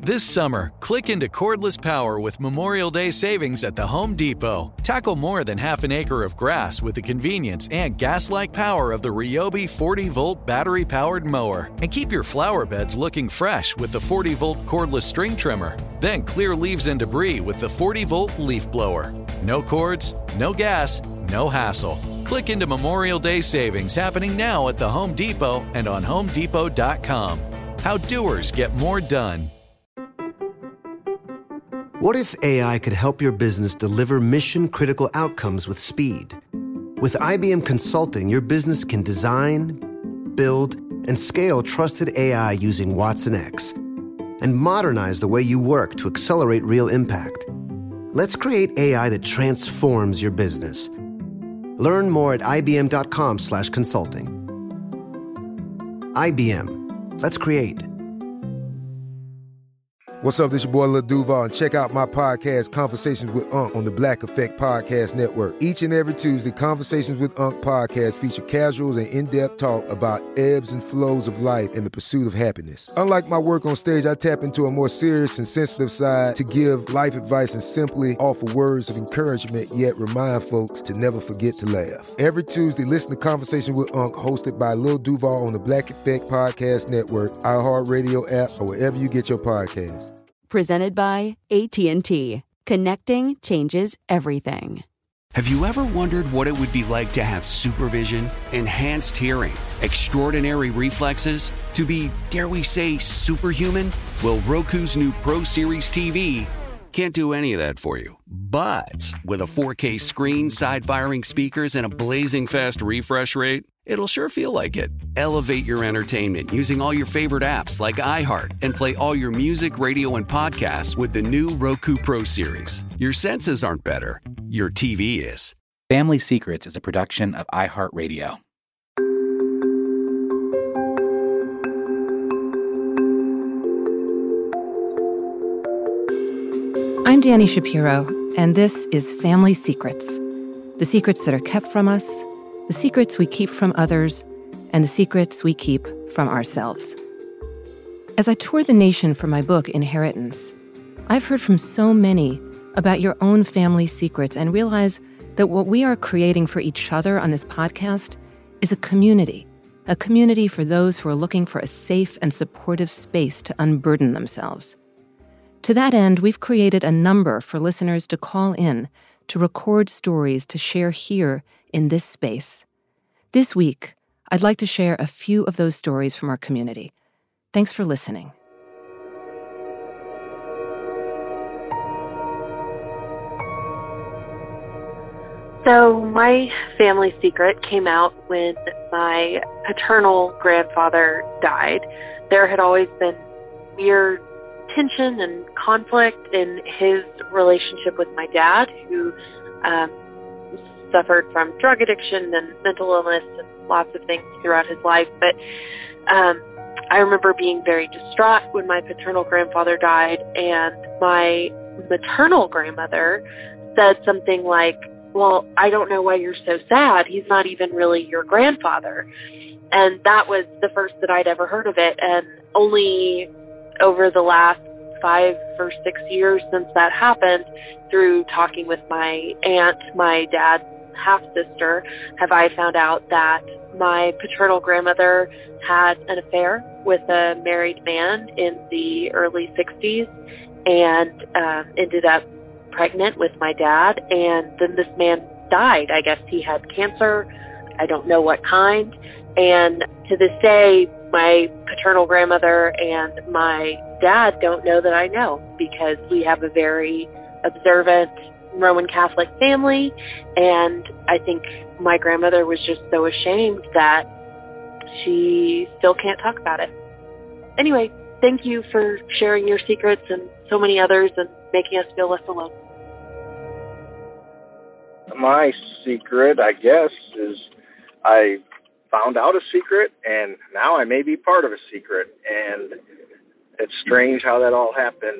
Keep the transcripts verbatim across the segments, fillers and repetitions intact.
This summer, click into cordless power with Memorial Day savings at the Home Depot. Tackle more than half an acre of grass with the convenience and gas-like power of the Ryobi forty-volt battery-powered mower. And keep your flower beds looking fresh with the forty-volt cordless string trimmer. Then clear leaves and debris with the forty-volt leaf blower. No cords, no gas, no hassle. Click into Memorial Day savings happening now at the Home Depot and on home depot dot com. How doers get more done. What if A I could help your business deliver mission-critical outcomes with speed? With I B M Consulting, your business can design, build, and scale trusted A I using Watson X and modernize the way you work to accelerate real impact. Let's create A I that transforms your business. Learn more at ibm dot com slash consulting. I B M. Let's create. What's up, this your boy Lil Duval, and check out my podcast, Conversations with Unc, on the Black Effect Podcast Network. Each and every Tuesday, Conversations with Unc podcast feature casual and in-depth talk about ebbs and flows of life and the pursuit of happiness. Unlike my work on stage, I tap into a more serious and sensitive side to give life advice and simply offer words of encouragement, yet remind folks to never forget to laugh. Every Tuesday, listen to Conversations with Unc, hosted by Lil Duval on the Black Effect Podcast Network, iHeartRadio app, or wherever you get your podcasts. Presented by A T and T. Connecting changes everything. Have you ever wondered what it would be like to have supervision, enhanced hearing, extraordinary reflexes, to be, dare we say, superhuman? Well, Roku's new Pro Series T V can't do any of that for you. But with a four K screen, side-firing speakers, and a blazing fast refresh rate, it'll sure feel like it. Elevate your entertainment using all your favorite apps like iHeart and play all your music, radio, and podcasts with the new Roku Pro Series. Your senses aren't better. Your T V is. Family Secrets is a production of iHeartRadio. I'm Dani Shapiro, and this is Family Secrets. The secrets that are kept from us, the secrets we keep from others, and the secrets we keep from ourselves. As I tour the nation for my book, Inheritance, I've heard from so many about your own family secrets and realize that what we are creating for each other on this podcast is a community, a community for those who are looking for a safe and supportive space to unburden themselves. To that end, we've created a number for listeners to call in to record stories to share here in this space. This week, I'd like to share a few of those stories from our community. Thanks for listening. So my family secret came out when my paternal grandfather died. There had always been weird tension and conflict in his relationship with my dad, who um, suffered from drug addiction and mental illness and lots of things throughout his life. But um, I remember being very distraught when my paternal grandfather died, and my maternal grandmother said something like, well, I don't know why you're so sad. He's not even really your grandfather. And that was the first that I'd ever heard of it. And only over the last five or six years since that happened, through talking with my aunt, my dad's half-sister, have I found out that my paternal grandmother had an affair with a married man in the early sixties and um, ended up pregnant with my dad. And then this man died. I guess he had cancer. I don't know what kind. And to this day, my paternal grandmother and my dad don't know that I know, because we have a very observant Roman Catholic family, and I think my grandmother was just so ashamed that she still can't talk about it. Anyway, thank you for sharing your secrets and so many others and making us feel less alone. My secret, I guess, is I found out a secret, and now I may be part of a secret, and it's strange how that all happened.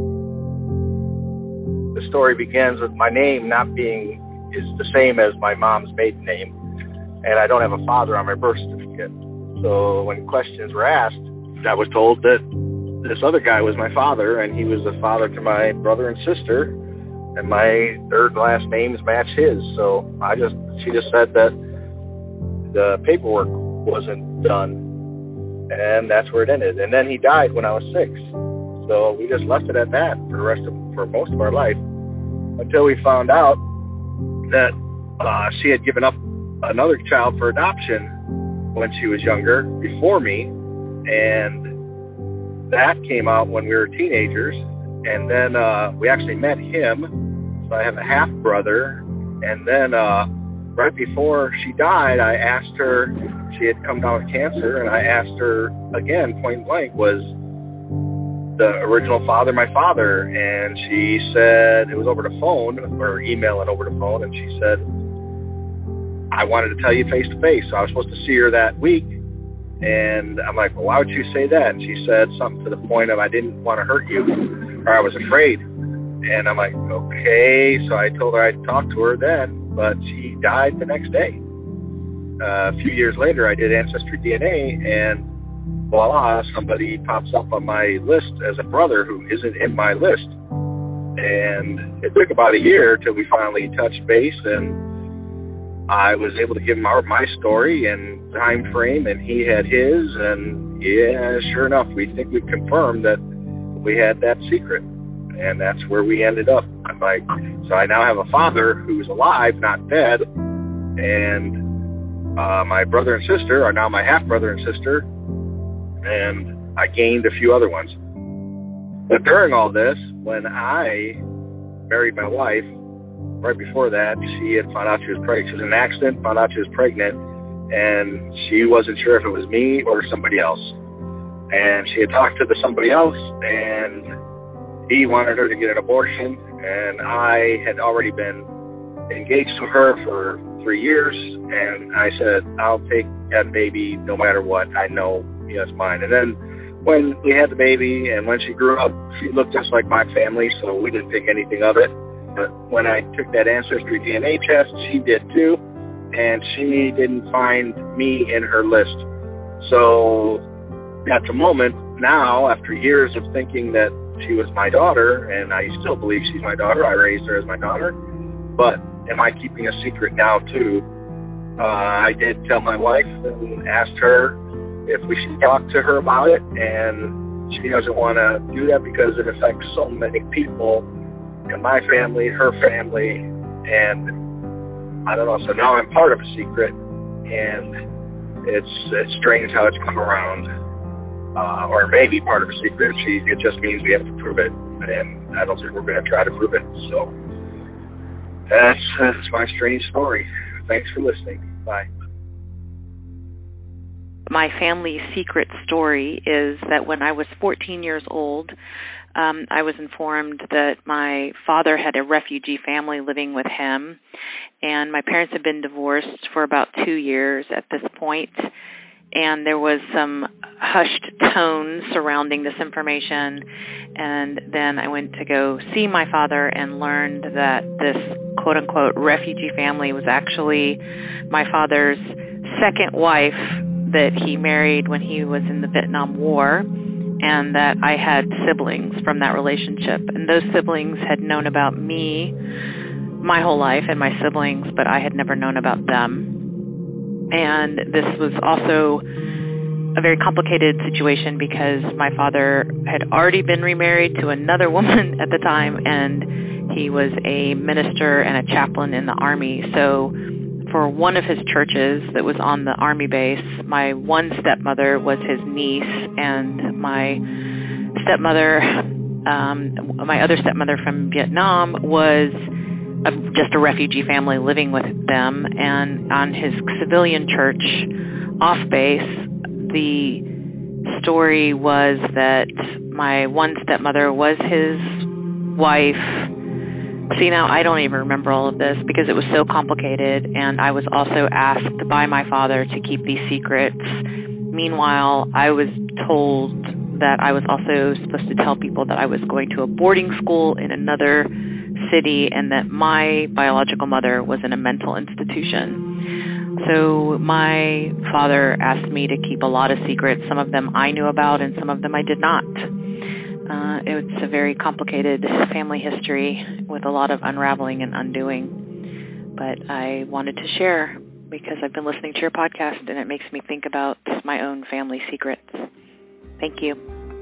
The story begins with my name not being is the same as my mom's maiden name, and I don't have a father on my birth certificate. So when questions were asked, I was told that this other guy was my father, and he was the father to my brother and sister, and my third last names match his. So I just, she just said that the paperwork wasn't done, and that's where it ended. And then he died when I was six. So we just left it at that for the rest of, for most of our life, until we found out that uh, she had given up another child for adoption when she was younger, before me, and that came out when we were teenagers. And then uh, we actually met him. So I have a half brother. And then uh, right before she died, I asked her, she had come down with cancer, and I asked her again, point blank, was the original father my father? And she said, it was over the phone, or emailing over the phone, and she said, I wanted to tell you face to face. So I was supposed to see her that week. And I'm like, well, why would you say that? And she said something to the point of, I didn't want to hurt you, or I was afraid. And I'm like, okay. So I told her I'd talk to her then, but she died the next day. Uh, a few years later, I did Ancestry D N A, and voila, somebody pops up on my list as a brother who isn't in my list. And it took about a year till we finally touched base, and I was able to give him our, my story and time frame, and he had his, and yeah, sure enough, we think we confirmed that we had that secret, and that's where we ended up. I'm like, so I now have a father who's alive, not dead, and uh, my brother and sister are now my half-brother and sister, and I gained a few other ones. But during all this, when I married my wife, right before that, she had found out she was pregnant. She was in an accident, found out she was pregnant, and she wasn't sure if it was me or somebody else. And she had talked to the somebody else, and he wanted her to get an abortion, and I had already been engaged to her for three years, and I said, I'll take that baby no matter what. I know it's mine. And then when we had the baby, and when she grew up, she looked just like my family, so we didn't think anything of it. But when I took that Ancestry D N A test, she did too, and she didn't find me in her list. So at the moment now, after years of thinking that she was my daughter, and I still believe she's my daughter, I raised her as my daughter, but am I keeping a secret now too? Uh, I did tell my wife and asked her if we should talk to her about it, and she doesn't want to do that because it affects so many people in my family, her family, and I don't know. So now I'm part of a secret, and it's it's strange how it's come around, uh, or maybe part of a secret. She, it just means we have to prove it, and I don't think we're going to try to prove it. So that's that's my strange story. Thanks for listening. Bye. My family secret story is that when I was fourteen years old, Um, I was informed that my father had a refugee family living with him, and my parents had been divorced for about two years at this point, and there was some hushed tones surrounding this information, and then I went to go see my father and learned that this quote-unquote refugee family was actually my father's second wife that he married when he was in the Vietnam War, and that I had siblings from that relationship. And those siblings had known about me my whole life and my siblings, but I had never known about them. And this was also a very complicated situation because my father had already been remarried to another woman at the time, and he was a minister and a chaplain in the Army. So for one of his churches that was on the Army base, my one stepmother was his niece, and my stepmother, um, my other stepmother from Vietnam was a, just a refugee family living with them. And on his civilian church off base, the story was that my one stepmother was his wife. See, now I don't even remember all of this because it was so complicated, and I was also asked by my father to keep these secrets. Meanwhile, I was told that I was also supposed to tell people that I was going to a boarding school in another city and that my biological mother was in a mental institution. So my father asked me to keep a lot of secrets. Some of them I knew about and some of them I did not. Uh, it's a very complicated family history with a lot of unraveling and undoing. But I wanted to share because I've been listening to your podcast and it makes me think about my own family secrets. Thank you.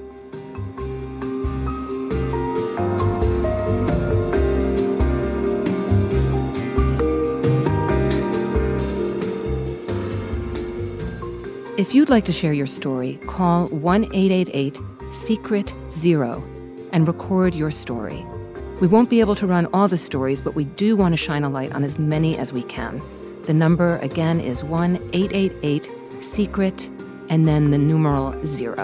If you'd like to share your story, call one eight eight eight secret zero and record your story. We won't be able to run all the stories, but we do want to shine a light on as many as we can. The number, again, is one eight eight eight secret and then the numeral zero.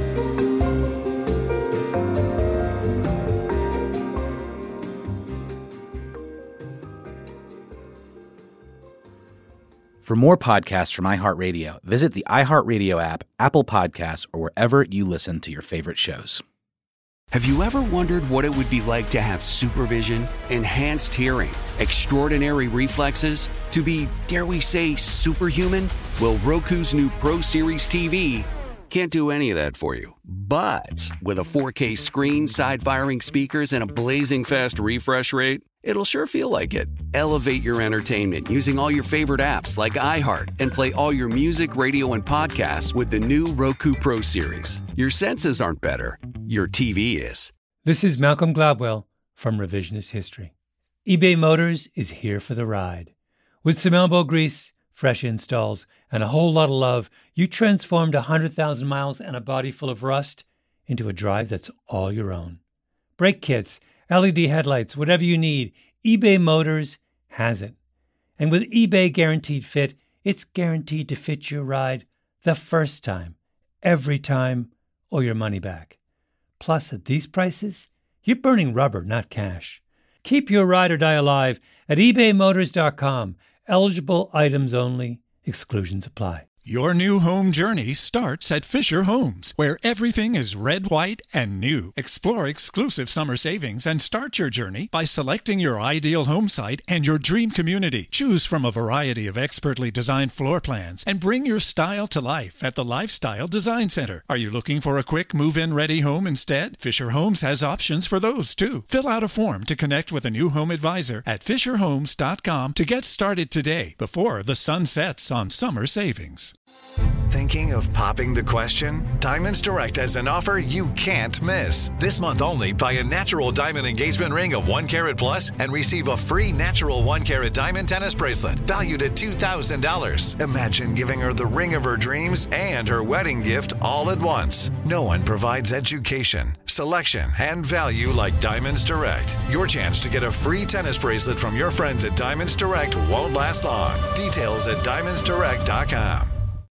For more podcasts from iHeartRadio, visit the iHeartRadio app, Apple Podcasts, or wherever you listen to your favorite shows. Have you ever wondered what it would be like to have supervision, enhanced hearing, extraordinary reflexes, to be, dare we say, superhuman? Well, Roku's new Pro Series T V can't do any of that for you. But with a four K screen, side-firing speakers, and a blazing fast refresh rate, it'll sure feel like it. Elevate your entertainment using all your favorite apps like iHeart and play all your music, radio, and podcasts with the new Roku Pro Series. Your senses aren't better. Your T V is. This is Malcolm Gladwell from Revisionist History. eBay Motors is here for the ride. With some elbow grease, fresh installs, and a whole lot of love, you transformed one hundred thousand miles and a body full of rust into a drive that's all your own. Brake kits, L E D headlights, whatever you need, eBay Motors has it. And with eBay Guaranteed Fit, it's guaranteed to fit your ride the first time, every time, or your money back. Plus, at these prices, you're burning rubber, not cash. Keep your ride or die alive at ebay motors dot com. Eligible items only. Exclusions apply. Your new home journey starts at Fisher Homes, where everything is red, white, and new. Explore exclusive summer savings and start your journey by selecting your ideal home site and your dream community. Choose from a variety of expertly designed floor plans and bring your style to life at the Lifestyle Design Center. Are you looking for a quick move-in ready home instead? Fisher Homes has options for those too. Fill out a form to connect with a new home advisor at fisher homes dot com to get started today before the sun sets on summer savings. Thinking of popping the question? Diamonds Direct has an offer you can't miss. This month only, buy a natural diamond engagement ring of one carat plus and receive a free natural one carat diamond tennis bracelet valued at two thousand dollars. Imagine giving her the ring of her dreams and her wedding gift all at once. No one provides education, selection, and value like Diamonds Direct. Your chance to get a free tennis bracelet from your friends at Diamonds Direct won't last long. Details at diamonds direct dot com.